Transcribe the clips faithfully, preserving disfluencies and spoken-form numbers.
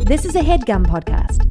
This is a HeadGum podcast.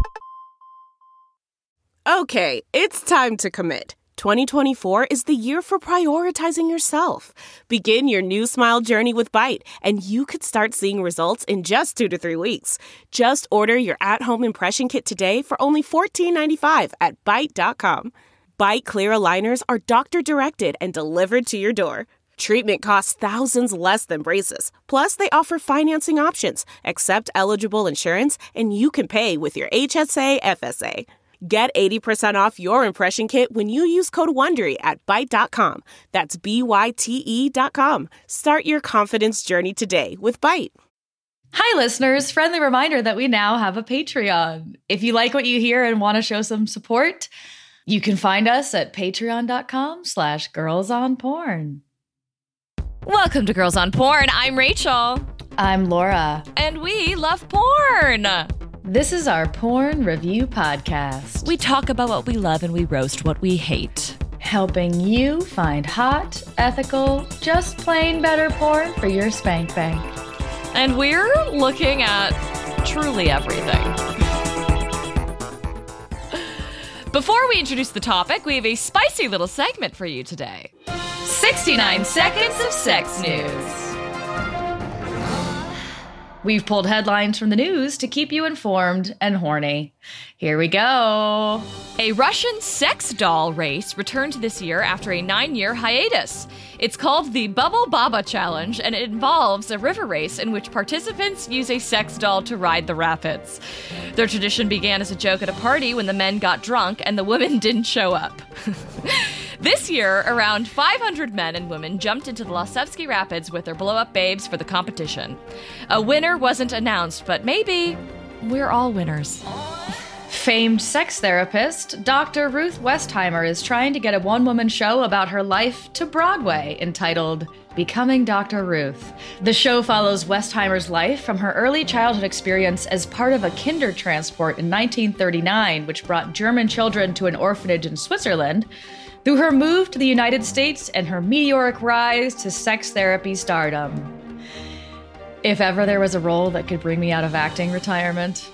Okay, it's time to commit. twenty twenty-four is the year for prioritizing yourself. Begin your new smile journey with Byte, and you could start seeing results in just two to three weeks. Just order your at-home impression kit today for only fourteen ninety-five at byte dot com. Byte Clear aligners are doctor-directed and delivered to your door. Treatment costs thousands less than braces. Plus, they offer financing options, accept eligible insurance, and you can pay with your H S A F S A. Get eighty percent off your impression kit when you use code WONDERY at byte dot com. That's B Y T E dot com. Start your confidence journey today with Byte. Hi, listeners. Friendly reminder that we now have a Patreon. If you like what you hear and want to show some support, you can find us at patreon dot com slash girls on porn. Welcome to Girls on Porn. I'm Rachel. I'm Laura. And we love porn. This is our porn review podcast. We talk about what we love and we roast what we hate. Helping you find hot, ethical, just plain better porn for your spank bank. And we're looking at truly everything. Before we introduce the topic, we have a spicy little segment for you today. sixty-nine seconds of sex news. We've pulled headlines from the news to keep you informed and horny. Here we go. A Russian sex doll race returned this year after a nine-year hiatus. It's called the Bubble Baba Challenge, and it involves a river race in which participants use a sex doll to ride the rapids. Their tradition began as a joke at a party when the men got drunk and the women didn't show up. This year, around five hundred men and women jumped into the Lasevsky Rapids with their blow-up babes for the competition. A winner wasn't announced, but maybe we're all winners. Famed sex therapist Doctor Ruth Westheimer is trying to get a one-woman show about her life to Broadway entitled Becoming Doctor Ruth. The show follows Westheimer's life from her early childhood experience as part of a kinder transport in nineteen thirty-nine, which brought German children to an orphanage in Switzerland, through her move to the United States and her meteoric rise to sex therapy stardom. If ever there was a role that could bring me out of acting retirement.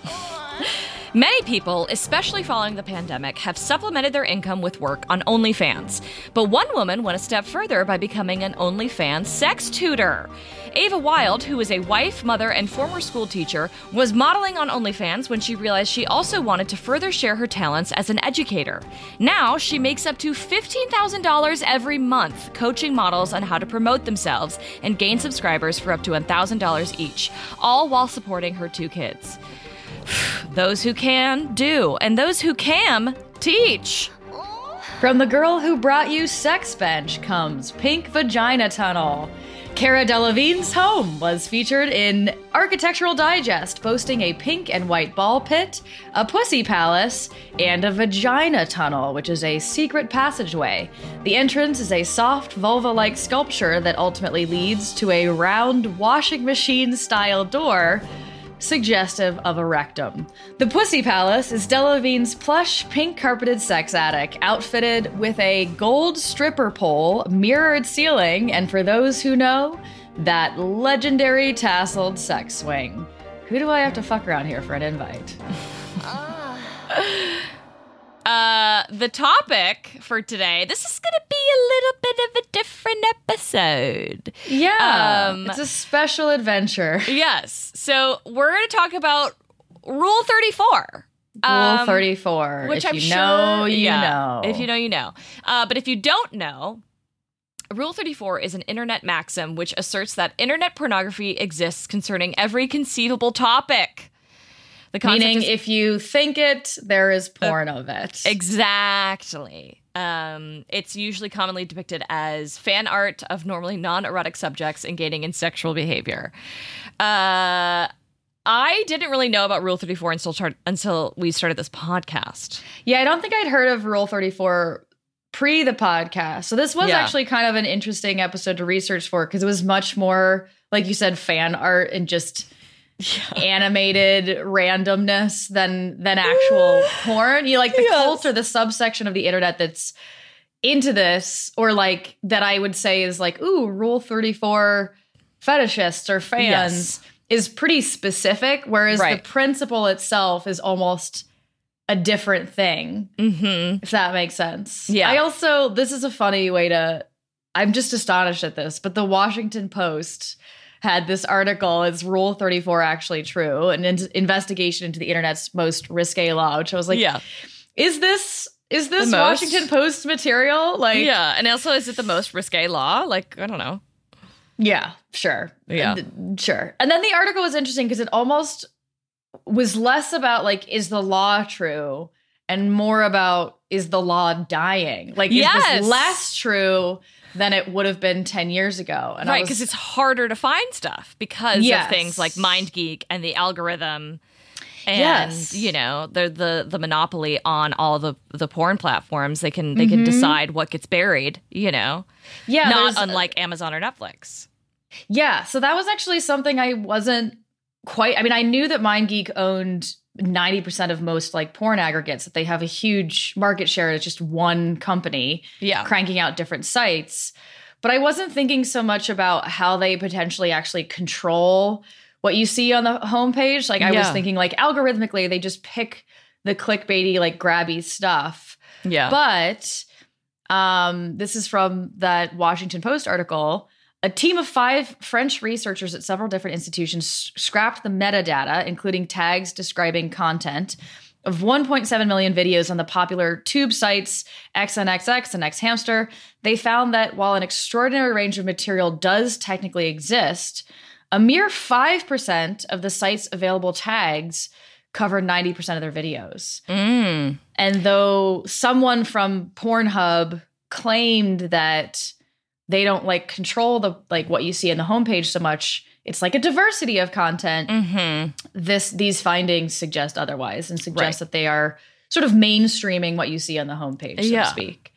Many people, especially following the pandemic, have supplemented their income with work on OnlyFans. But one woman went a step further by becoming an OnlyFans sex tutor. Ava Wild, who is a wife, mother, and former school teacher, was modeling on OnlyFans when she realized she also wanted to further share her talents as an educator. Now, she makes up to fifteen thousand dollars every month coaching models on how to promote themselves and gain subscribers for up to one thousand dollars each, all while supporting her two kids. Those who can, do, and those who can, teach. From the girl who brought you Sex Bench comes Pink Vagina Tunnel. Cara Delevingne's home was featured in Architectural Digest, boasting a pink and white ball pit, a pussy palace, and a vagina tunnel, which is a secret passageway. The entrance is a soft vulva-like sculpture that ultimately leads to a round washing machine-style door, suggestive of a rectum. The Pussy Palace is Delevingne's plush, pink-carpeted sex attic, outfitted with a gold stripper pole, mirrored ceiling, and for those who know, that legendary tasseled sex swing. Who do I have to fuck around here for an invite? Uh, the topic for today, this is going to be a little bit of a different episode. Yeah, Um, it's a special adventure. Yes. So we're going to talk about Rule thirty-four. Rule Um, thirty-four. Which if I'm you sure, know, you yeah, know. If you know, you know. Uh, but if you don't know, Rule thirty-four is an internet maxim which asserts that internet pornography exists concerning every conceivable topic. The concept Meaning, is, if you think it, there is porn of it. Exactly. Um, it's usually commonly depicted as fan art of normally non-erotic subjects engaging in sexual behavior. Uh, I didn't really know about Rule thirty-four until, char- until we started this podcast. Yeah, I don't think I'd heard of Rule thirty-four pre the podcast. So this was Yeah. actually kind of an interesting episode to research for because it was much more, like you said, fan art and just yeah. animated randomness than than actual porn. You like the Yes. cult or the subsection of the internet that's into this, or like that I would say is like, ooh, Rule thirty-four fetishists or fans. Yes. is pretty specific, whereas Right. the principle itself is almost a different thing, Mm-hmm. if that makes sense. Yeah. I also, this is a funny way to, I'm just astonished at this, but the Washington Post had this article, is Rule thirty-four actually true? An in- investigation into the internet's most risque law, which I was like, Yeah. is this, is this The most? Washington Post material? Like, Yeah. And also, is it the most risque law? Like, I don't know. yeah, sure. Yeah. And- sure. And then the article was interesting because it almost was less about like, is the law true? And more about, is the law dying? Like, is Yes. this less true than it would have been ten years ago? And I Right, was- because it's harder to find stuff because Yes. of things like MindGeek and the algorithm and, Yes. you know, the the the monopoly on all the, the porn platforms. They can they can decide what gets buried, you know, yeah, not there's- unlike Amazon or Netflix. Yeah, so that was actually something I wasn't quite, I mean, I knew that MindGeek owned ninety percent of most like porn aggregates, that they have a huge market share. It's just one company Yeah. cranking out different sites. But I wasn't thinking so much about how they potentially actually control what you see on the homepage. Like I was Yeah. thinking like algorithmically, they just pick the clickbaity, like grabby stuff. Yeah. But um, this is from that Washington Post article. A team of five French researchers at several different institutions s- scrapped the metadata, including tags describing content, of one point seven million videos on the popular tube sites X N X X and X Hamster. They found that while an extraordinary range of material does technically exist, a mere five percent of the site's available tags cover ninety percent of their videos. Mm. And though someone from Pornhub claimed that they don't like control the like what you see in the homepage so much, it's like a diversity of content. Mm-hmm. This these findings suggest otherwise and suggest Right. that they are sort of mainstreaming what you see on the homepage, so Yeah. to speak.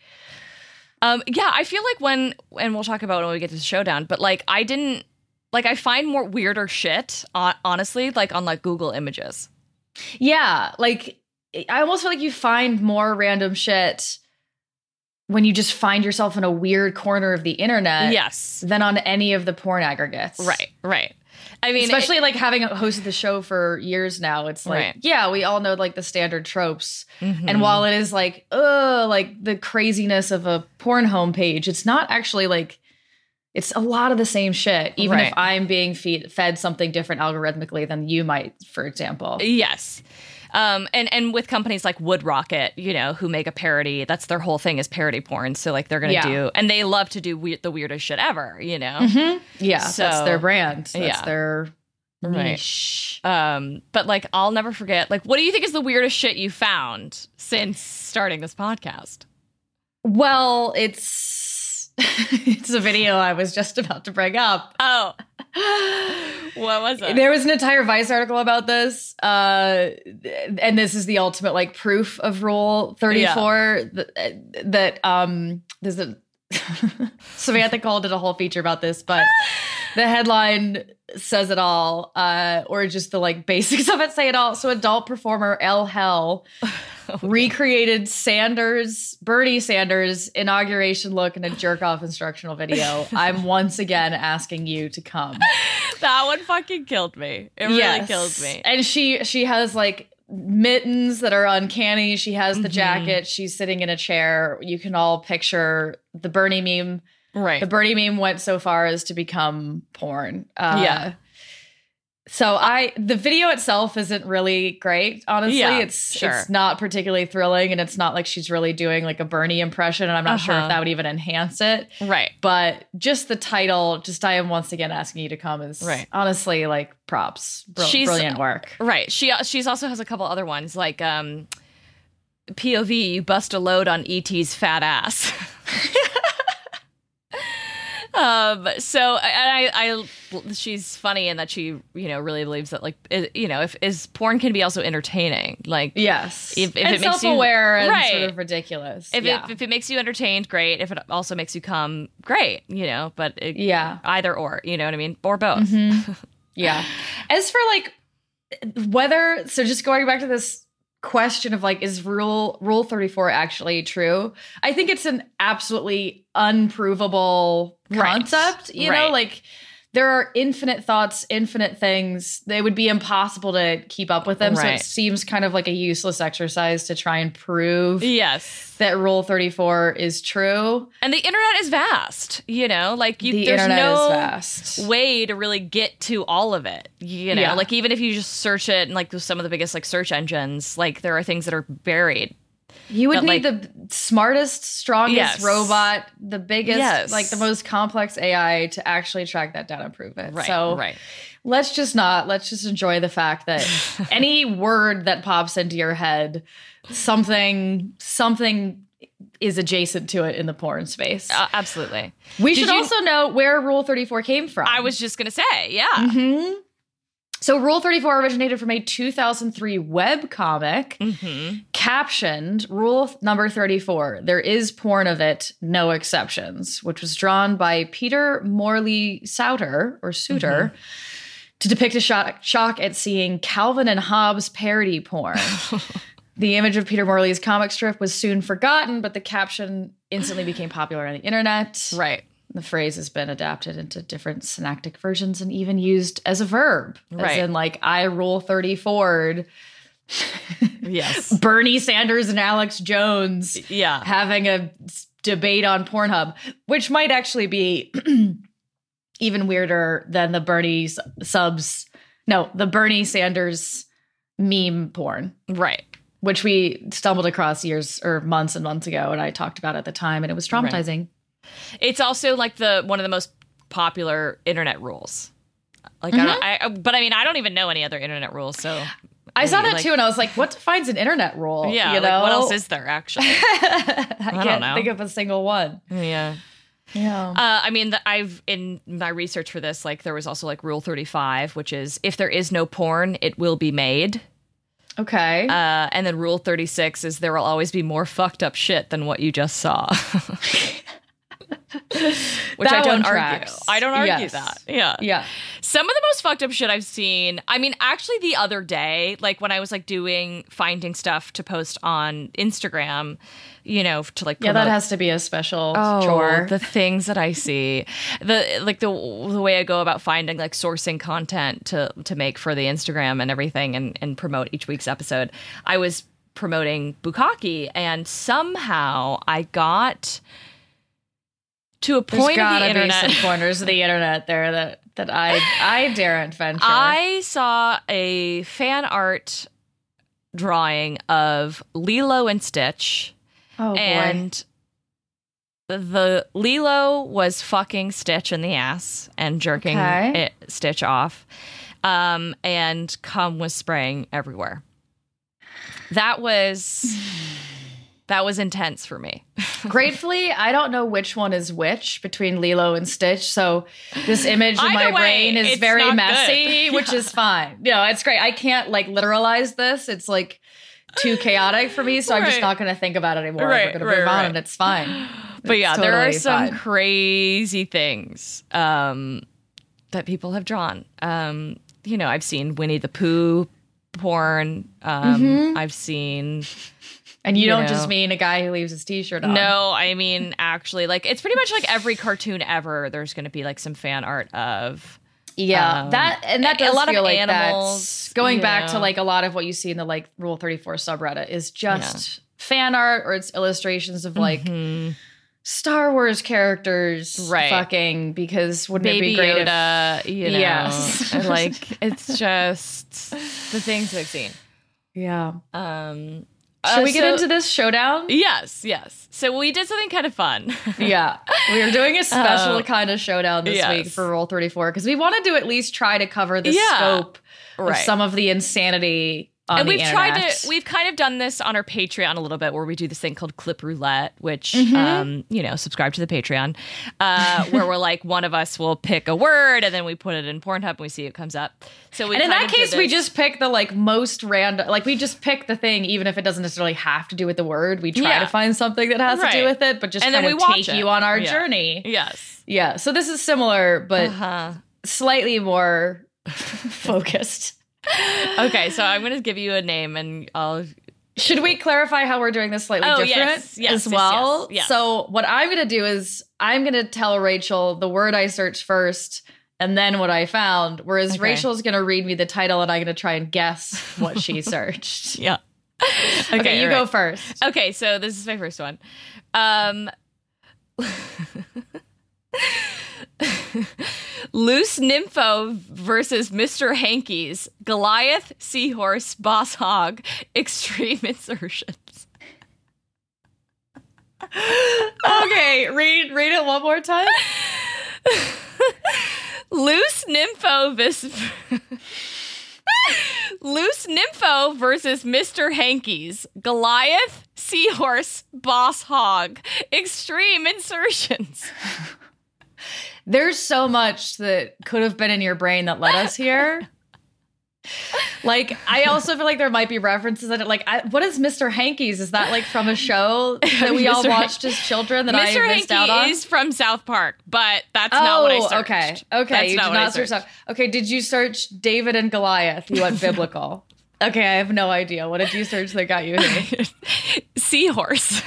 Um, yeah, I feel like when, and we'll talk about it when we get to the showdown, but like I didn't, like I find more weirder shit, uh, honestly, like on like Google Images. Yeah, like I almost feel like you find more random shit when you just find yourself in a weird corner of the internet Yes. than on any of the porn aggregates. Right, right. I mean, Especially it- like having hosted the show for years now, it's like, Right. yeah, we all know like the standard tropes. Mhm. And while it is like, ugh, like the craziness of a porn homepage, it's not actually like, it's a lot of the same shit, even Right. if I'm being feed, fed something different algorithmically than you might, for example. Yes. Um, and, and with companies like Wood Rocket, you know, who make a parody, that's their whole thing is parody porn. So like they're going to Yeah. do, and they love to do weird, the weirdest shit ever, you know? Mhm. Yeah, So- that's their brand. That's yeah. their Right. niche. Um, but like, I'll never forget, like, what do you think is the weirdest shit you found since starting this podcast? Well, it's it's a video I was just about to bring up. Oh, what was it? There was an entire Vice article about this, uh, and this is the ultimate like proof of Rule thirty-four. That, that um, there's a Samantha Cole did a whole feature about this, but the headline says it all, uh, or just the like basics of it say it all. So, adult performer Elle Hell recreated Sanders, Bernie Sanders' inauguration look in a jerk off instructional video. I'm once again asking you to come. That one fucking killed me. It really Yes. killed me. And she she has like mittens that are uncanny. She has the Mhm. jacket. She's sitting in a chair. You can all picture the Bernie meme. Right. The Bernie meme went so far as to become porn. Uh, Yeah. So I the video itself isn't really great, honestly. Yeah, it's sure. it's not particularly thrilling, and it's not like she's really doing like a Bernie impression, and I'm not sure Uh-huh. if that would even enhance it. Right. But just the title, just I am once again asking you to come is Right. honestly like props. Br- She's- brilliant work. Right. She she's also has a couple other ones like um, P O V, you bust a load on E T's fat ass. um. So I, I, I, she's funny in that she, you know, really believes that like, it, you know, if is porn can be also entertaining. Like, Yes. If- if and it makes you- self-aware and Right. sort of ridiculous. if yeah. it if it makes you entertained, great. If it also makes you come, great. You know, but it, Yeah. either or. You know what I mean? Or both. Yeah. As for like whether, so just going back to this question of like, is rule rule thirty-four actually true? I think it's an absolutely unprovable Right. concept, you Right. know, like there are infinite thoughts, infinite things. It would be impossible to keep up with them. Right. So it seems kind of like a useless exercise to try and prove yes. that Rule thirty-four is true. And the internet is vast, you know, like you, The there's internet no is vast. way to really get to all of it. You know, Yeah. like even if you just search it and like some of the biggest like search engines, like there are things that are buried. You would But, need like- the strongest, strongest Yes. robot, the biggest, Yes. like the most complex A I to actually track that down and prove it. Right. So right. let's just not, let's just enjoy the fact that any word that pops into your head, something, something is adjacent to it in the porn space. Uh, absolutely. we did should you- also know where Rule thirty-four came from. I was just going to say, yeah. Mhm. So Rule thirty-four originated from a two thousand three web comic Mm-hmm. captioned Rule number thirty-four, there is porn of it, no exceptions, which was drawn by Peter Morley Souter, or Suter, to depict a shock, shock at seeing Calvin and Hobbes parody porn. The image of Peter Morley's comic strip was soon forgotten, but the caption instantly became popular on the internet. Right. The phrase has been adapted into different synecdoche versions and even used as a verb. Right. As in, like, I Rule thirty-four. Yes. Bernie Sanders and Alex Jones Yeah. having a s- debate on Pornhub, which might actually be even weirder than the Bernie s- subs. No, the Bernie Sanders meme porn, Right. which we stumbled across years or months and months ago. And I talked about at the time, and it was traumatizing. It's also like the one of the most popular internet rules. Like, Mm-hmm. I, don't, I, but I mean, I don't even know any other internet rules. So I saw that like- too, and I was like, what defines an internet rule? Yeah. You like, know? what else is there actually? I, don't can't know. think of a single one. yeah. Yeah. Uh, I mean, the, I've in my research for this, like, there was also like Rule thirty-five, which is if there is no porn, it will be made. Okay. Uh, and then Rule thirty-six is there will always be more fucked up shit than what you just saw. Which That I don't one argue. tracks. I don't argue Yes. that. Yeah. yeah. Some of the most fucked up shit I've seen. I mean, actually, the other day, like when I was like doing finding stuff to post on Instagram, you know, to like Yeah, that promote- has to be a special Oh, chore. the things that I see, the like the the way I go about finding like sourcing content to to make for the Instagram and everything, and and promote each week's episode. I was promoting Bukkake, and somehow I got to a There's point of gotta the be internet. some corners of the internet there that that I I daren't venture. I saw a fan art drawing of Lilo and Stitch. oh boy. And the Lilo was fucking Stitch in the ass and jerking Okay. it, Stitch off. Um, and cum was spraying everywhere. That was that was intense for me. Gratefully, I don't know which one is which between Lilo and Stitch. So this image in my Either way, brain is it's very not messy, good. which is fine. You know, it's great. I can't like literalize this. It's like too chaotic for me, so I'm just Right. not going to think about it anymore. Right, We're going to right, move on, right. and it's fine. But It's yeah, there are totally some fine. crazy things um, that people have drawn. Um, you know, I've seen Winnie the Pooh porn. Um, Mm-hmm. I've seen. And you, you don't know. just mean a guy who leaves his t-shirt on. No, I mean, actually, like, it's pretty much like every cartoon ever. There's going to be like some fan art of. Yeah, Um, that and that a does lot of feel like animals, that's going you back to know. like a lot of what you see in the like Rule thirty-four subreddit is just fan art or it's illustrations of like Star Wars characters Right. fucking because wouldn't it Baby be great if Yoda, you know, Yes. and, like it's just the things I've seen. yeah. Um, Should uh, we get so- into this showdown? Yes, yes. So we did something kind of fun. Yeah, we are doing a special Uh, kind of showdown this yes. week for Rule thirty-four because we wanted to at least try to cover the Yeah. scope of Right. some of the insanity on and the we've internet. tried to we've kind of done this on our Patreon a little bit where we do this thing called Clip Roulette, which Mm-hmm. um you know subscribe to the Patreon, uh where we're like one of us will pick a word and then we put it in Pornhub and we see it comes up. So we And in kind that of did case, we this- just pick the like most random, like we just pick the thing, even if it doesn't necessarily have to do with the word. We try Yeah. to find something that has to Right. do with it, but just And then kind we of watch take it. you on our Yeah. journey. yes Yeah. So this is similar, but uh-huh. slightly more focused. Okay, so I'm gonna give you a name and I'll Should we clarify how we're doing this slightly Oh, different yes, yes, as yes, well? yes, yes. So what I'm going to do is I'm going to tell Rachel the word I search first and then what I found, whereas Okay. Rachel's going to read me the title and I'm going to try and guess what she searched. Yeah. Okay, Okay, you all go right. first. Okay, so this is my first one. Um, Loose Nympho versus Mister Hanky's Goliath, Seahorse, Boss Hog, Extreme Insertions. Okay, read read it one more time. Loose Nympho vis- Loose Nympho versus Mister Hanky's Goliath, Seahorse, Boss Hog, Extreme Insertions. There's so much that could have been in your brain that led us here. Like, I also feel like there might be references in it. Like, I, what is Mister Hanky's? Is that like from a show that we all Mister watched as children that Mister I missed Hanky out on? is from South Park, but that's not what I searched. Oh, okay. Okay, That's you not did what I not search searched. that. Okay, did you search David and Goliath? You went biblical. Okay, I have no idea. What did you search that got you here? Seahorse.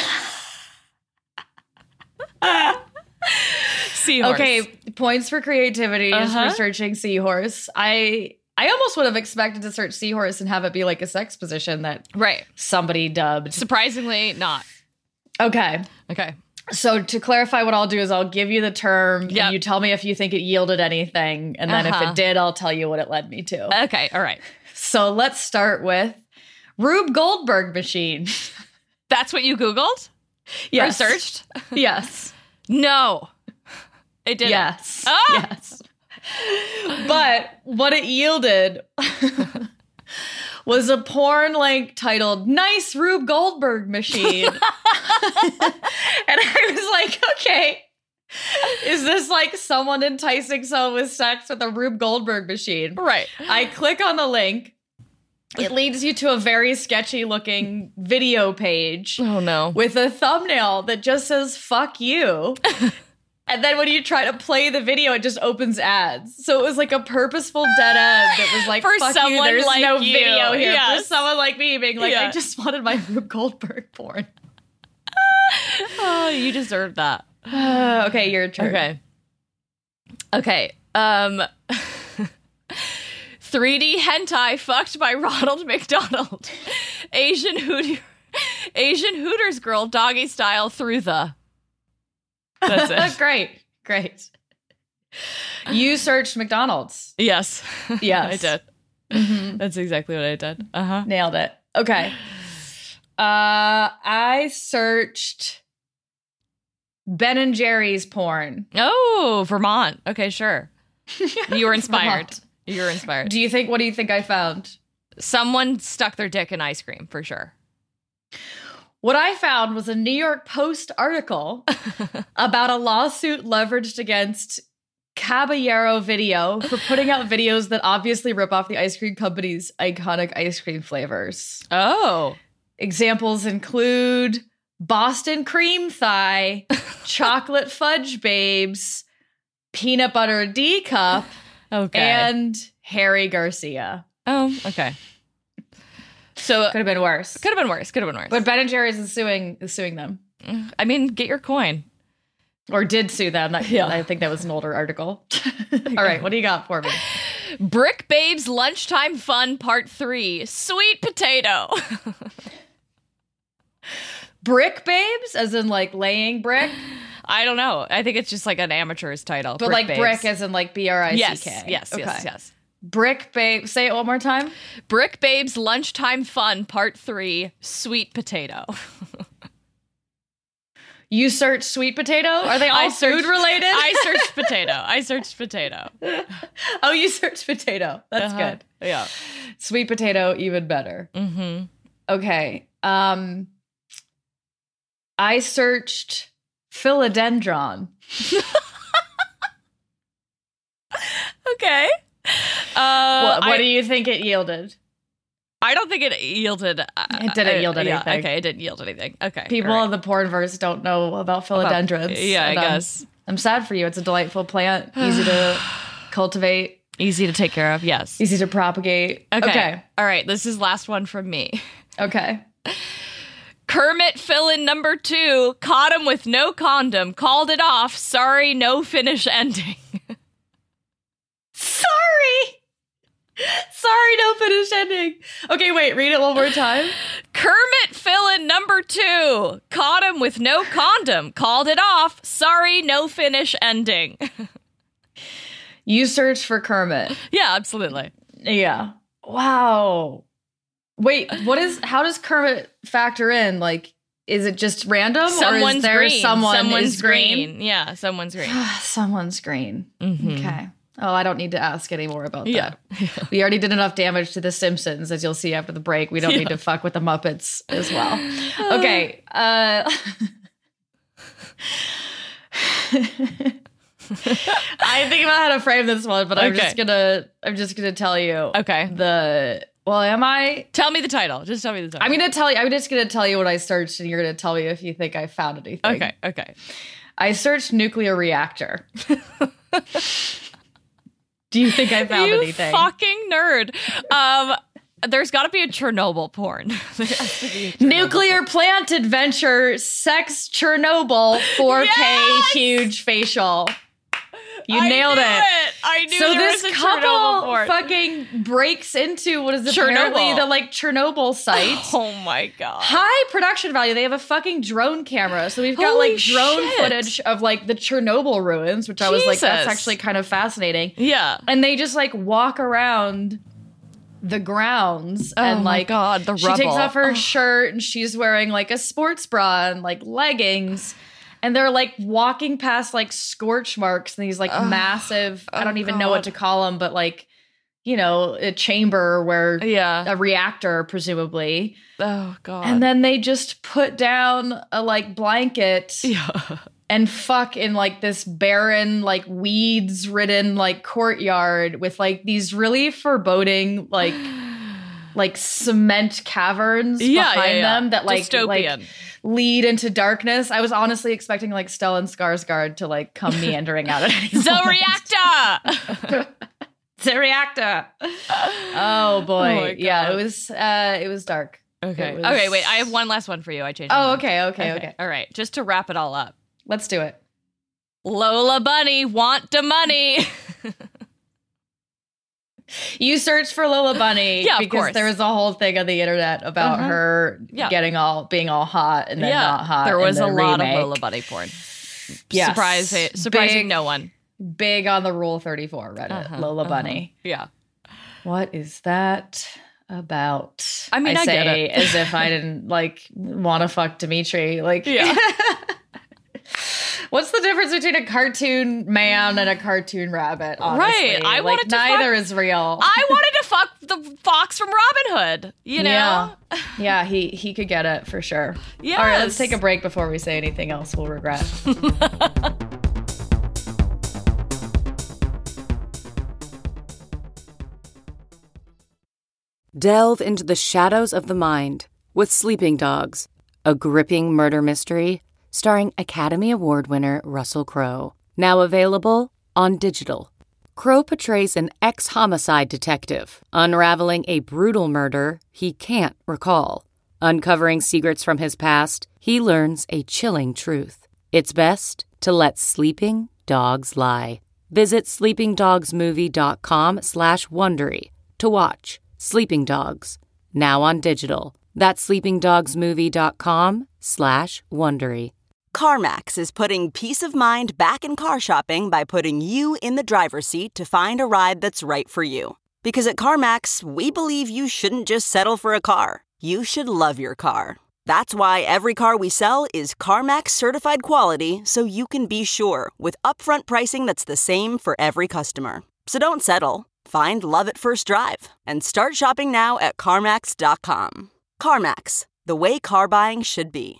Seahorse. Okay, points for creativity just Uh-huh. for searching seahorse. I I almost would have expected to search seahorse and have it be like a sex position that Right. somebody dubbed. Surprisingly, not. Okay. Okay. So to clarify, what I'll do is I'll give you the term Yep. and you tell me if you think it yielded anything. And then Uh-huh. if it did, I'll tell you what it led me to. Okay. All right. So let's start with Rube Goldberg machine. That's what you Googled? Yes. Or searched? Yes. No. It didn't. Yes. Ah! Yes. But what it yielded was a porn link titled Nice Rube Goldberg Machine. And I was like, okay, is this like someone enticing someone with sex with a Rube Goldberg machine? Right. I click on the link. It leads you to a very sketchy looking video page Oh, no. with a thumbnail that just says fuck you. And then when you try to play the video, it just opens ads. So it was like a purposeful dead end that was like, For fuck someone you, there's like no you. video here. Yes. For someone like me being like, Yeah. I just wanted my Rube Goldberg porn. Oh, you deserve that. Uh, okay, your turn. Okay. Okay. Um three D hentai fucked by Ronald McDonald. Asian Hooter Asian Hooters girl doggy style through the. That's it. Great, great. You searched McDonald's. Yes. Yes. I did. Mhm. That's exactly what I did. Uh-huh. Nailed it. Okay. Uh, I searched Ben and Jerry's porn. Oh, Vermont. Okay, sure. You were inspired. Vermont. You were inspired. Do you think, what do you think I found? Someone stuck their dick in ice cream, for sure. What I found was a New York Post article about a lawsuit leveraged against Caballero Video for putting out videos that obviously rip off the ice cream company's iconic ice cream flavors. Oh. Examples include Boston Cream Thigh, Chocolate Fudge Babes, Peanut Butter D Cup, Okay. and Harry Garcia. oh, okay. So Could have been worse. could have been worse. Could have been worse. But Ben and Jerry's is suing is suing them. I mean, get your coin. Or did sue them. That, Yeah. I think that was an older article. All right, what do you got for me? Brick Babes Lunchtime Fun Part three. Sweet potato. Brick Babes, as in like laying brick, I don't know. I think it's just like an amateur's title. but like Babes. brick as in like B R I C Yes, K. yes, Okay. yes, yes. Brick Babe. Say it one more time. Brick Babes Lunchtime Fun Part three. Sweet potato. You search sweet potato? Are they all I food searched- related? I searched potato. I searched potato. Oh, you searched potato. That's Uh-huh. good. Yeah. Sweet potato, even better. Mm-hmm. Okay. Um, I searched philodendron. Okay. Uh, what what I, do you think it yielded? I don't think it yielded. Uh, It didn't uh, yield yeah, anything. okay, it didn't yield anything. Okay. People all right. in the pornverse don't know about philodendrons. yeah, I and, um, guess. I'm sad for you. It's a delightful plant, easy to cultivate, Easy to take care of. Yes. easy to propagate. Okay. Okay. All right. This is last one from me. Okay. Kermit fill-in number two caught him with no condom. Called it off. Sorry, no finish ending. Sorry. Sorry, no finished ending. Okay, wait, read it one more time. Kermit fill-in number two. Caught him with no condom. Called it off. Sorry, no finish ending. You search for Kermit. Yeah, absolutely. Yeah. Wow. Wait, what is, how does Kermit factor in? Like, is it just random? Someone's or is there green. someone Someone's is green? green. Yeah, someone's green. Someone's green. Mm-hmm. Okay. Oh, I don't need to ask any more about Yeah. that. We already did enough damage to The Simpsons, as you'll see after the break. We don't Yeah. need to fuck with the Muppets as well. Okay. Uh, I think about how to frame this one, but I'm Okay. just gonna I'm just gonna tell you. Okay. The well, am I? Tell me the title. Just tell me the title. I'm gonna tell you. I'm just gonna tell you what I searched, and you're gonna tell me if you think I found anything. Okay, okay. I searched nuclear reactor. Do you think I found you anything? fucking nerd. Um, there's got to be a Chernobyl porn. There has to be a Chernobyl Nuclear porn. plant adventure, sex Chernobyl, four K Yes! huge facial. You I nailed knew it. it. I knew So there this was a Chernobyl couple porn. fucking breaks into what is Chernobyl. apparently the like Chernobyl site. Oh my god. High production value. They have a fucking drone camera. So we've got Holy like drone shit. footage of like the Chernobyl ruins, which I was like, that's Jesus. actually kind of fascinating. Yeah. And they just like walk around the grounds Oh and my like God, the she takes rubble. off her Oh. shirt and she's wearing like a sports bra and like leggings. And they're like walking past like scorch marks and these like Oh. massive, I Oh, don't even know what God. to call them, but like, you know, a chamber where Yeah. a reactor, presumably. Oh god. And then they just put down a like blanket yeah. and fuck in like this barren, like weeds ridden like courtyard with like these really foreboding, like, like cement caverns Yeah, behind yeah, yeah. them that like, Dystopian. like lead into darkness. I was honestly expecting like Stellan Skarsgård to like come meandering out at any The moment. reactor. The reactor. Oh boy. Oh my yeah, God. it was uh it was dark. Okay. It was- Okay, wait. I have one last one for you. I changed my Oh, mind. okay, okay, okay. All right. Just to wrap it all up. Let's do it. Lola Bunny want the money. You searched for Lola Bunny Yeah, of because course. there was a whole thing on the internet about Uh-huh. her Yeah. getting all being all hot and then yeah. not hot. There in was the a lot remake. of Lola Bunny porn. Yes. Surprise, surprising Big- no one. Big on the Rule thirty-four Reddit. Uh-huh, Lola uh-huh. Bunny. Yeah. What is that about? I mean, I say get it. as if I didn't like want to fuck Dimitri. Like, Yeah. what's the difference between a cartoon man and a cartoon rabbit? Honestly? Right. I like, wanted to neither fuck- is real. I wanted to fuck the fox from Robin Hood, you know? Yeah. Yeah, he he could get it for sure. Yes. All right, let's take a break before we say anything else we'll regret. Delve into the shadows of the mind with Sleeping Dogs, a gripping murder mystery starring Academy Award winner Russell Crowe. Now available on digital. Crowe portrays an ex-homicide detective unraveling a brutal murder he can't recall. Uncovering secrets from his past, he learns a chilling truth. It's best to let sleeping dogs lie. Visit sleepingdogsmovie.com slash Wondery to watch Sleeping Dogs, now on digital. That's sleepingdogsmovie.com slash Wondery. CarMax is putting peace of mind back in car shopping by putting you in the driver's seat to find a ride that's right for you. Because at CarMax, we believe you shouldn't just settle for a car. You should love your car. That's why every car we sell is CarMax certified quality, so you can be sure with upfront pricing that's the same for every customer. So don't settle. Find love at first drive and start shopping now at CarMax dot com. CarMax, the way car buying should be.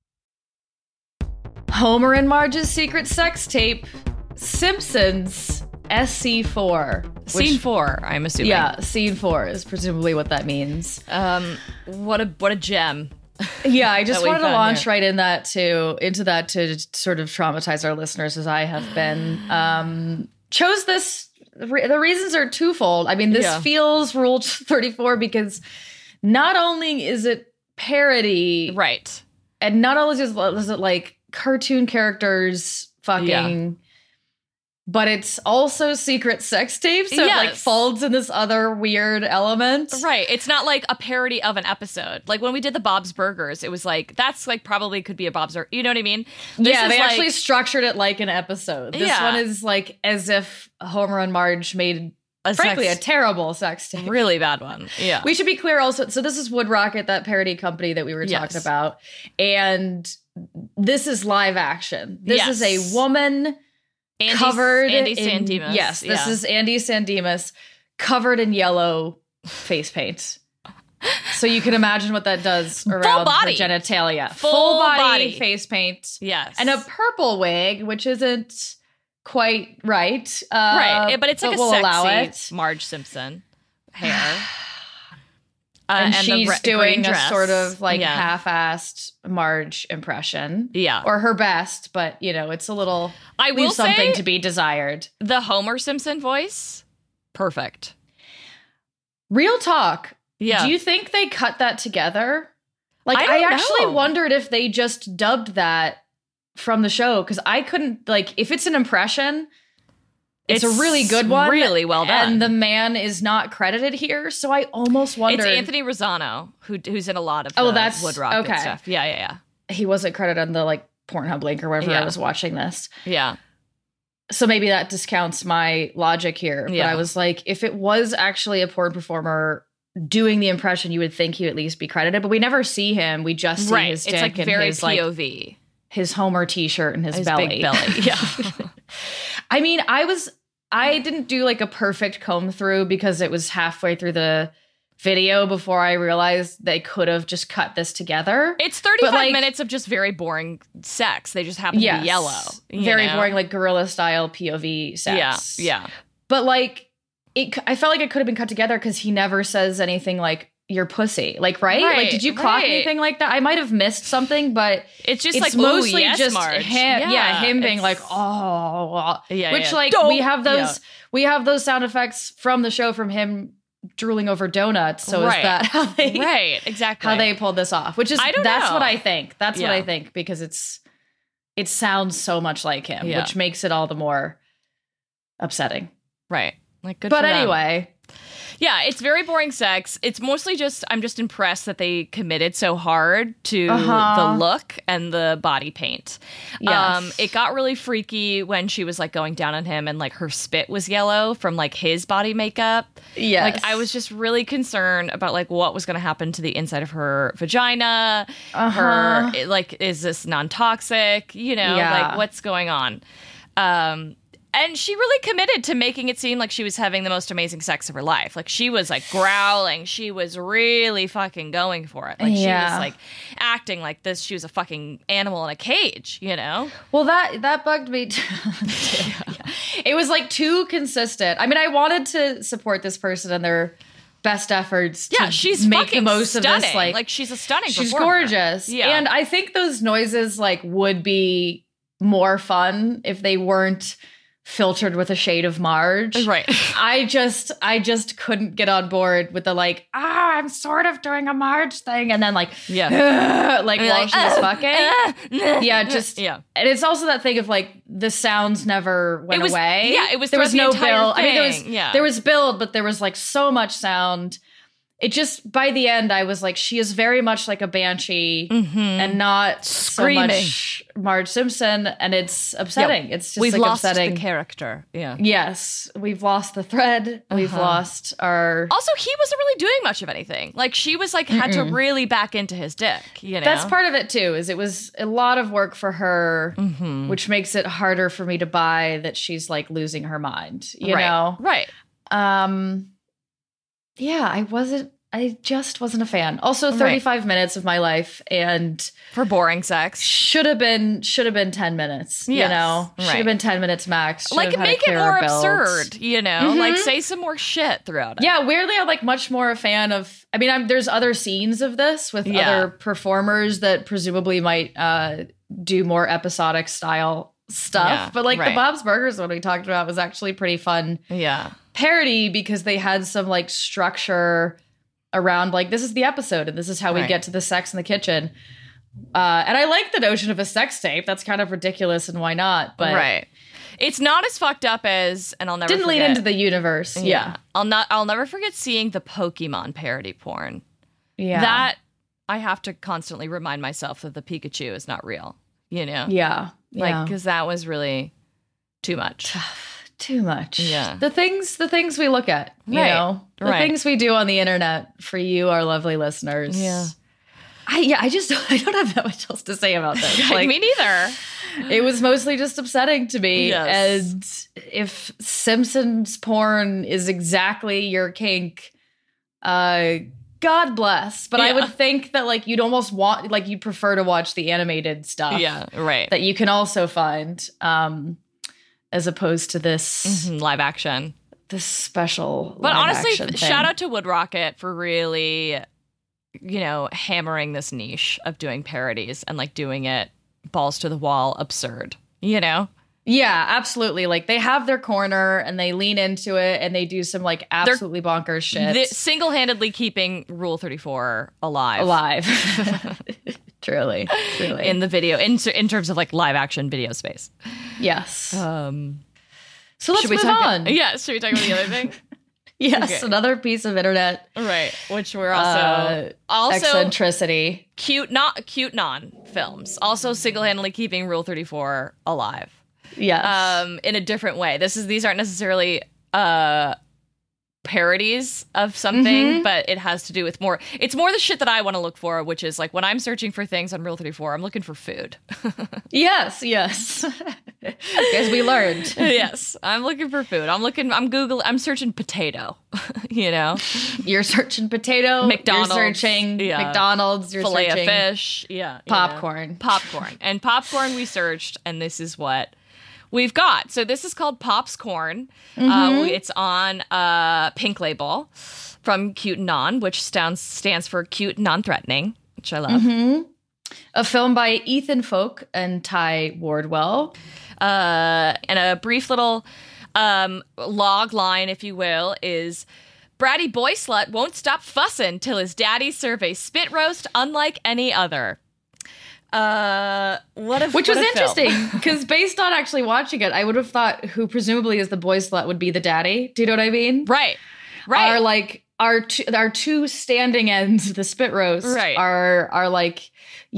Homer and Marge's secret sex tape, Simpsons, S C four. Scene which- four, I'm assuming. Yeah, scene four is presumably what that means. Um, what a what a gem. Yeah, I just That we wanted to found launch here. right in that to into that to sort of traumatize our listeners as I have been. Um, chose this. Re- the reasons are twofold. I mean, this Yeah. feels Rule thirty-four because not only is it parody, Right. and not only is, is it like cartoon characters fucking but it's also secret sex tape, so Yes. it like folds in this other weird element. Right. It's not like a parody of an episode. Like when we did the Bob's Burgers, it was like, that's like probably could be a Bob's Burger. You know what I mean? This yeah, is they like, actually structured it like an episode. This Yeah. one is like as if Homer and Marge made, A frankly, sex- a terrible sex tape. really bad one. Yeah. We should be clear also. So this is Wood Rocket, that parody company that we were Yes. talking about. And this is live action. This Yes. is a woman Andy, covered Andy in, Sandemus. Yes, this Yeah. is Andy Sandemus covered in yellow face paint. So you can imagine what that does around body. her genitalia. Full body, body. face paint. Yes. And a purple wig, which isn't quite right. Uh, right. But it's like a we'll allow sexy it. Marge Simpson hair. Uh, and, the she's re- doing green a dress. sort of like Yeah. half-assed Marge impression. Yeah. Or her best, but you know, it's a little I will leaves something say to be desired. the Homer Simpson voice, perfect. Real talk. Yeah. Do you think they cut that together? Like, I I, don't actually know. wondered if they just dubbed that from the show, because I couldn't, like, if it's an impression, it's, It's a really good one. really well done. And the man is not credited here, so I almost wondered. It's Anthony Rosano, who who's in a lot of Oh, the that's- Wood Rocket okay. stuff. Yeah, yeah, He wasn't credited on the, like, Pornhub link or wherever Yeah. I was watching this. yeah. Yeah. So maybe that discounts my logic here. But Yeah. I was like, if it was actually a porn performer doing the impression, you would think he would at least be credited. But we never see him. We just see Right. his It's dick like and very his, P O like, V. his Homer t-shirt and his, His belly. big belly. Yeah. I mean, I was, I didn't do like a perfect comb through because it was halfway through the video before I realized they could have just cut this together. It's thirty-five like- minutes of just very boring sex. They just happen to Yes. be yellow. you Very know? boring, like gorilla style P O V sex. Yeah. Yeah. But like, it, I felt like it could have been cut together because he never says anything like, "Your pussy," like, right? Right, Like, did you clock right. anything like that? I might have missed something, but It's just it's like, mostly ooh, yes, just Marge. him. Yeah, him being it's- like, "Oh," Yeah, which yeah. like Don't- we have those, yeah. we have those sound effects from the show from him drooling over donuts. So Right. is that how they, Right, exactly. how they pulled this off? Which is I don't that's know. what I think. That's what Yeah. I think because it's it sounds so much like him, Yeah. which makes it all the more upsetting. Right. Like, good But for them. anyway. Yeah, it's very boring sex. It's mostly just, I'm just impressed that they committed so hard to Uh-huh. the look and the body paint. Yes. Um, it got really freaky when she was like going down on him and like her spit was yellow from like his body makeup. Yes. Like I was just really concerned about like what was going to happen to the inside of her vagina. Uh-huh. Her, like, is this non-toxic? You know, Yeah. like what's going on? Um, And she really committed to making it seem like she was having the most amazing sex of her life. Like, she was, like, growling. She was really fucking going for it. Like, she Yeah. was, like, acting like this. She was a fucking animal in a cage, you know? Well, that that bugged me too. Yeah. It was like too consistent. I mean, I wanted to support this person and their best efforts Yeah, to she's make fucking the most stunning. of this. Like, Like, she's a stunning she's performer. gorgeous. Yeah. And I think those noises like would be more fun if they weren't filtered with a shade of Marge. Right. I just I just couldn't get on board with the like, ah, I'm sort of doing a Marge thing, and then like, Yeah. like And while like, she was "Uh, fucking. uh, Yeah, just yeah. And it's also that thing of like the sounds never went It was- away. yeah, it was there was throughout no the entire build. I mean, there was thing, yeah. there was build, but there was like so much sound. It just by the end, I was like, she is very much like a banshee and not Screaming. so much Marge Simpson, and it's upsetting. It's just We've like lost upsetting. the character. Yeah. Yes, we've lost the thread. We've Uh-huh. lost our. Also, he wasn't really doing much of anything. Like, she was like, had to really back into his dick, you know? That's part of it too. Is it was a lot of work for her, Mm-hmm. which makes it harder for me to buy that she's like losing her mind. You right. know, Right. um, yeah, I wasn't. I just wasn't a fan. Also, Right. thirty-five minutes of my life, and For boring sex. should have been should have been ten minutes. You Yes, know, should right. have been ten minutes max. Should Like, have had a make it clearer more build. absurd, you know? Like, say some more shit throughout it. Yeah, weirdly, I'm like much more a fan of. I mean, I'm, there's other scenes of this with Yeah. other performers that presumably might uh, do more episodic style stuff. Yeah, but like right. the Bob's Burgers one we talked about was actually pretty fun Yeah. parody because they had some like structure around like this is the episode and this is how we Right. get to the sex in the kitchen. Uh, and I like the notion of a sex tape. That's kind of ridiculous, and why not? But right. It's not as fucked up as, and I'll never Didn't forget, lead into the universe. Yeah. Yeah. I'll not, I'll never forget seeing the Pokemon parody porn. Yeah. That, I have to constantly remind myself that the Pikachu is not real, you know? Yeah. Like, yeah. because that was really too much. Too much. Yeah. The things the things we look at, you Right. know? The Right. things we do on the internet for you, our lovely listeners. Yeah. I yeah, I just I don't have that much else to say about this. Like, me neither. It was mostly just upsetting to me. Yes. And if Simpsons porn is exactly your kink, uh God bless. But I Yeah. would think that like you'd almost want like you'd prefer to watch the animated stuff. Yeah, right. That you can also find. Um as opposed to this Mhm, live action. this special But live honestly, action thing. shout out to Wood Rocket for really, you know, hammering this niche of doing parodies and like doing it balls to the wall absurd, you know? Yeah, absolutely. Like they have their corner and they lean into it and they do some like absolutely bonkers shit. The, single-handedly keeping Rule thirty-four alive. Alive. truly, truly. In the video, in, in terms of like live action video space. yes. Um, so let's should we move talk, on. Yeah, should we talk about the other thing? Yes, Okay. another piece of internet Right, which we're also uh, also eccentricity. cute, not cute non films. Also single-handedly keeping Rule thirty-four alive. Yes. Um, in a different way. This is these aren't necessarily uh parodies of something, Mhm. but it has to do with more. It's more the shit that I want to look for, which is like when I'm searching for things on Rule thirty-four, I'm looking for food. yes, yes. As we learned. Yes, I'm looking for food. I'm looking. I'm Google. I'm searching potato. You know, You're searching potato. McDonald's, You're searching yeah. McDonald's. You're fillet of searching fish. Yeah, you popcorn. know. popcorn, and popcorn. We searched, and this is what we've got. So this is called Pop's Corn. Mm-hmm. Uh, it's on uh, Pink Label from Cute and Non, which stands stands for Cute and Non-Threatening, which I love. Mm-hmm. A film by Ethan Folk and Ty Wardwell. Uh, and a brief little um, log line, if you will, is Bratty boy slut won't stop fussin' till his daddy serve a spit roast unlike any other. Uh, what a Which what was a film. interesting because based on actually watching it, I would have thought who presumably is the boy slut would be the daddy. Do you know what I mean? Right, right. Are like our two, our two standing ends, the spit roast, Right. are are like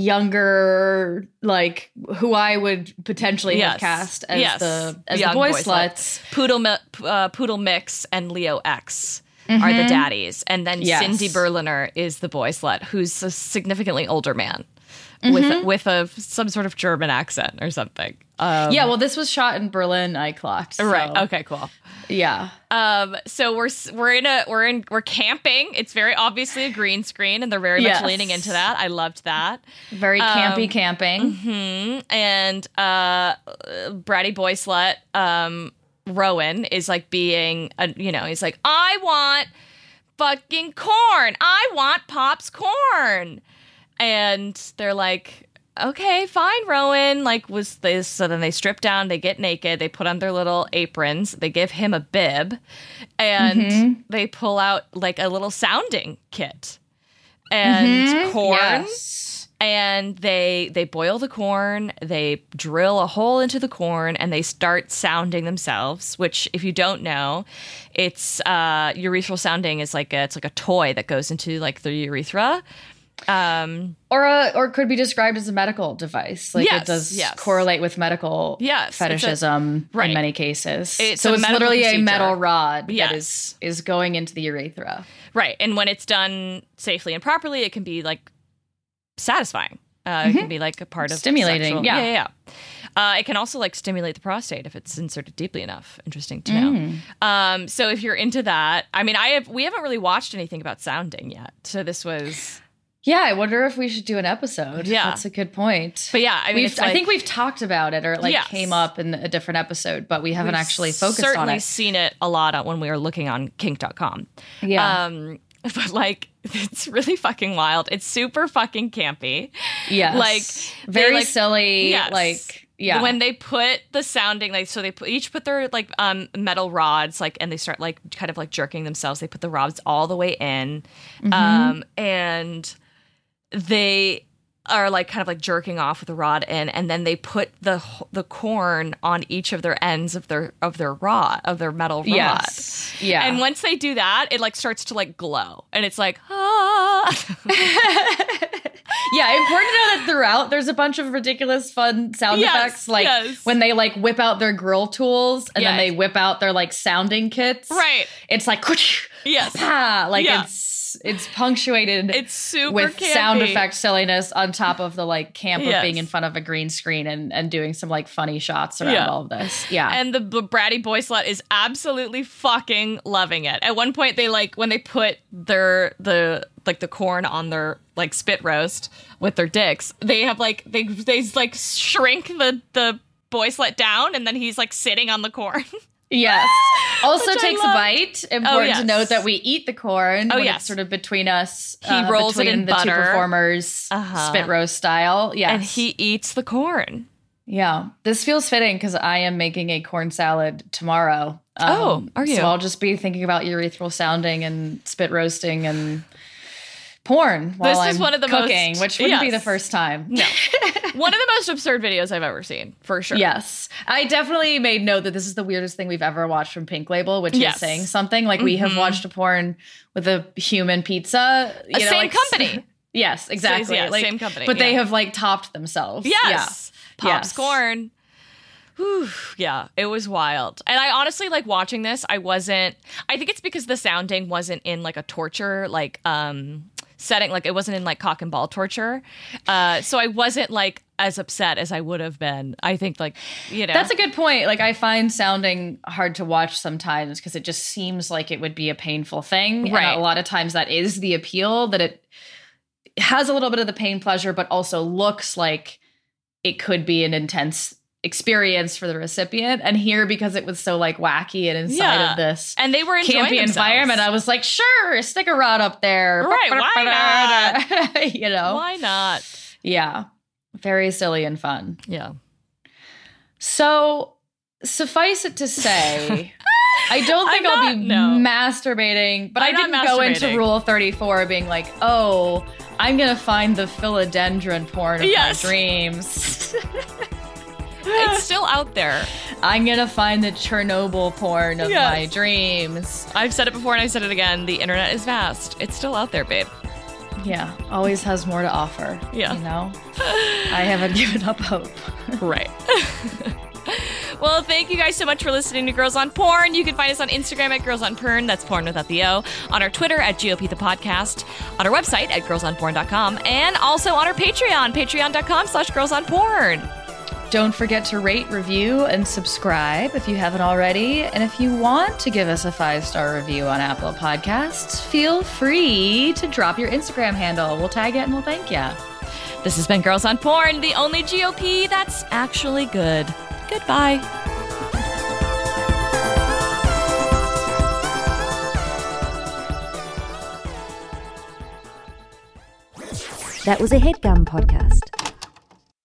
younger, like who I would potentially Yes. have cast as Yes. the as Young the boy, boy sluts. Poodle, Mi- uh, Poodle Mix and Leo X are the daddies, and then Yes. Cindy Berliner is the boy slut, who's a significantly older man with with a some sort of German accent or something. Um, Yeah, well, this was shot in Berlin. I clocked. so- Right. Okay. Cool. Yeah. Um, so we're s- we're in a we're in we're camping. It's very obviously a green screen, and they're very Yes. much leaning into that. I loved that. Very campy Um, camping. Hmm. And uh, bratty boy slut um, Rowan is like being a, you know, he's like, I want fucking corn. I want Pop's corn. And they're like, okay, fine, Rowan. Like, was this? So then they strip down, they get naked, they put on their little aprons, they give him a bib, and Mm-hmm. they pull out like a little sounding kit and corn. Yes. And they they boil the corn, they drill a hole into the corn, and they start sounding themselves. Which, if you don't know, it's uh, urethral sounding is like a, it's like a toy that goes into like the urethra. Um, Or a, or could be described as a medical device. Like Yes, it does yes. correlate with medical Yes, it's a- fetishism right. in many cases. It's so a it's medical literally procedure. a metal rod Yes. that is is going into the urethra. right, and when it's done safely and properly, it can be like satisfying. Uh, It can be like a part of Stimulating, sexual- yeah. yeah, yeah. Uh, it can also like stimulate the prostate if it's inserted deeply enough. Interesting to know. Um, so if you're into that, I mean, I have we haven't really watched anything about sounding yet. So this was, Yeah, I wonder if we should do an episode. Yeah. That's a good point. but yeah, I mean, We've, it's I like- think we've talked about it or it like Yes. came up in a different episode, but we haven't we've actually focused on certainly it. seen it a lot on, when we were looking on kink dot com. Yeah. Um, but like, it's really fucking wild. It's super fucking campy. Yes. like, very they, like- silly. Yes. Like yeah. When they put the sounding, like, so they put, each put their like um metal rods, like, and they start like kind of like jerking themselves. They put the rods all the way in, Mm-hmm. um, and they are like kind of like jerking off with a rod in, and then they put the the corn on each of their ends of their of their rod of their metal rod. Yes. Yeah. And once they do that, it like starts to like glow, and it's like ah. Yeah, important to know that throughout there's a bunch of ridiculous fun sound Yes, effects, like yes. when they like whip out their grill tools and then Yes. they whip out their like sounding kits. Right. It's like Yes. pa, like Yeah. it's it's punctuated. It's super with campy. sound effect silliness on top of the like camp of Yes. being in front of a green screen and and doing some like funny shots around Yeah. all of this. Yeah, And the b- bratty boy slut is absolutely fucking loving it. At one point, they like when they put their the like the corn on their like spit roast with their dicks. They have like they they like shrink the the boy slut down, and then he's like sitting on the corn. yes. Also Which I takes a love. bite. Important yes. to note that we eat the corn. Oh, when yes. it's sort of between us. He rolls it between in the two butter. performers, Uh-huh. spit roast style. Yes, And he eats the corn. Yeah, this feels fitting because I am making a corn salad tomorrow. Um, Oh, are you? So I'll just be thinking about urethral sounding and spit roasting and porn while This I'm is one of the cooking, most- which wouldn't be yes. the first time. No. One of the most absurd videos I've ever seen, for sure. Yes. I definitely made note that this is the weirdest thing we've ever watched from Pink Label, which Yes. is saying something. Like, we have watched a porn with a human pizza. You A know, same like, company. Yes, exactly. yeah, like, same company, But they yeah. have, like, topped themselves. Yes. Yeah. Pops Yes. corn. Whew, yeah, it was wild. And I honestly, like, watching this, I wasn't, I think it's because the sounding wasn't in, like, a torture, like, um, setting, like, it wasn't in, like, cock and ball torture. Uh, so I wasn't, like, as upset as I would have been. I think, like, you know. That's a good point. Like, I find sounding hard to watch sometimes because it just seems like it would be a painful thing. Right. And a lot of times that is the appeal, that it has a little bit of the pain pleasure, but also looks like it could be an intense experience for the recipient. And here, because it was so like wacky and inside Yeah. of this And they were enjoying campy themselves. environment, I was like, sure, stick a rod up there. Right, why not? You know? Why not? Yeah. Very silly and fun. Yeah. So, suffice it to say, I don't think I'm I'll not- be no. masturbating, but I'm I not didn't go into masturbating. Rule thirty-four being like, oh, I'm going to find the philodendron porn of Yes. my dreams. It's still out there. I'm going to find the Chernobyl porn of Yes. my dreams. I've said it before and I said it again. The internet is vast. It's still out there, babe. Yeah, always has more to offer. Yeah. You know? I haven't given up hope. Right. Well, thank you guys so much for listening to Girls on Porn. You can find us on Instagram at Girls on Porn. That's porn without the O. On our Twitter at G O P the podcast. On our website at girls on porn dot com. And also on our Patreon, patreon dot com slash girls on porn. Don't forget to rate, review, and subscribe if you haven't already. And if you want to give us a five-star review on Apple Podcasts, feel free to drop your Instagram handle. We'll tag it and we'll thank you. This has been Girls on Porn, the only G O P that's actually good. Goodbye. That was a HeadGum podcast.